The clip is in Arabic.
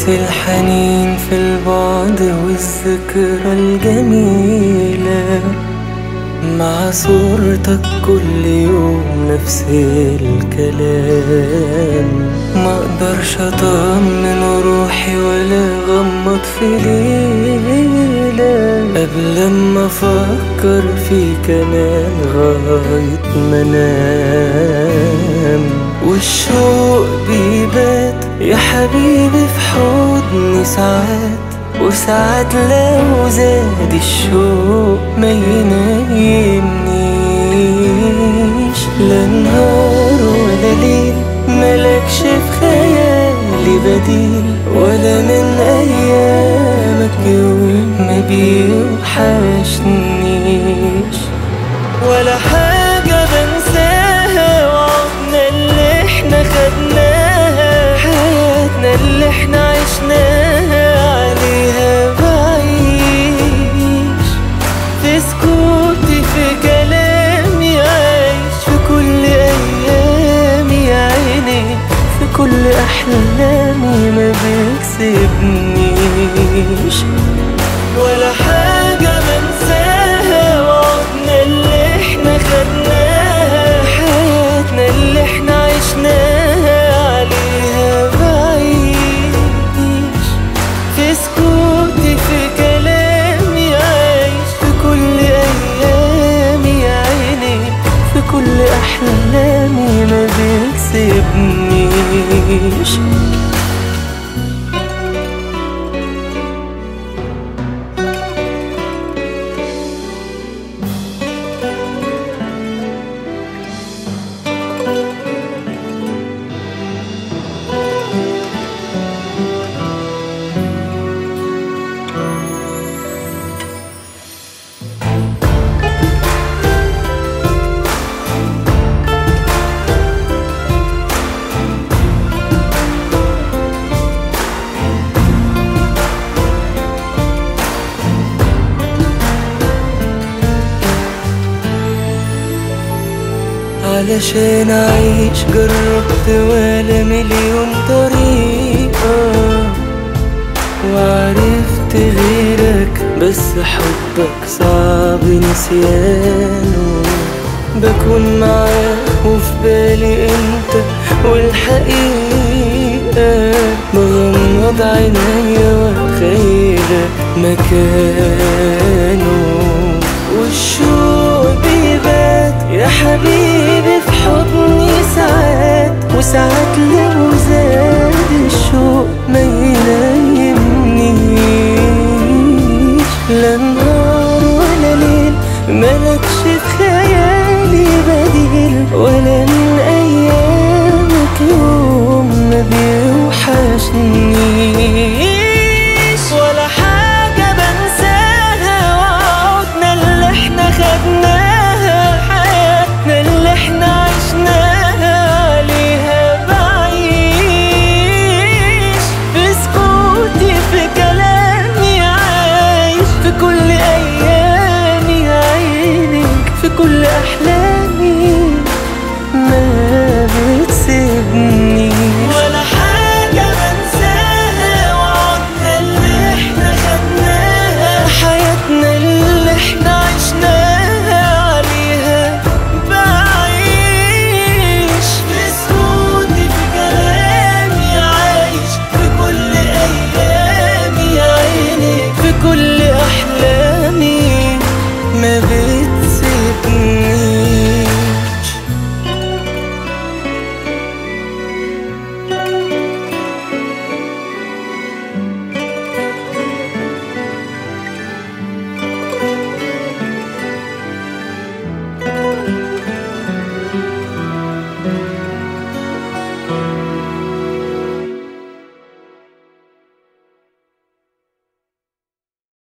الحنين في البعد والذكرى الجميلة، مع صورتك كل يوم نفس الكلام. مقدرش اطمن روحي ولا غمض في ليلة قبل ما افكر فيك كمان لغاية ما انام. والشوق بيبات يا حبيبي في حضني ساعات، وساعات لو زاد الشوق ما ينيمنيش. لا نهار ولا ليل ملكش في خيالي بديل، ولا من ايامك يوم ما بيوحشنيش. ولا حاجة بنساها وعدنا اللي احنا خدناها، حياتنا اللي احنا عشناها عليها بعيش. في سكوتي في كلامي عايش، في كل ايامي يا عيني، في كل احلامي ما بيكسبنيش. ولا حاجة بنساها وعدنا اللي احنا خدناها، حياتنا اللي احنا عشناها عليها بعيش. في سكوتي في كلامي عايش، في كل ايامي يا عيني، في كل احلامي ما بيكسبنيش. علشان أعيش جربت ولا مليون طريقة، وعرفت غيرك بس حبك صعب نسيانه. بكون معاك وفي بالي انت والحقيقة، بغمض عينيا واتخيلك مكانه. والشوق بيبات يا حبيبي في حضني ساعات، وساعات لو زاد الشوق ما ينيمنيش. لا نهار ولا ليل ملكش في خيالي بديل، ولا